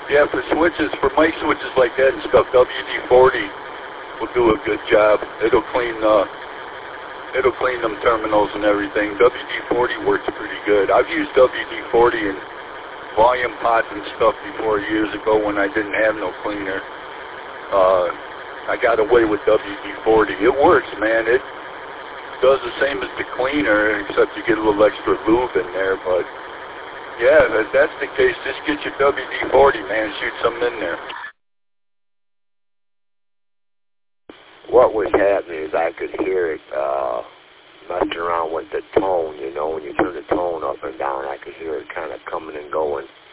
Yeah, for switches, for mic switches like that and stuff, WD-40 will do a good job. It'll clean them terminals and everything. WD-40 works pretty good. I've used WD-40 in volume pots and stuff before years ago when I didn't have no cleaner. I got away with WD-40. It works, man. It does the same as the cleaner, except you get a little extra lube in there. But yeah, if that's the case, just get your WD-40, man, and shoot something in there. What was happening is I could hear it messing around with the tone, you know, when you turn the tone up and down, I could hear it kind of coming and going.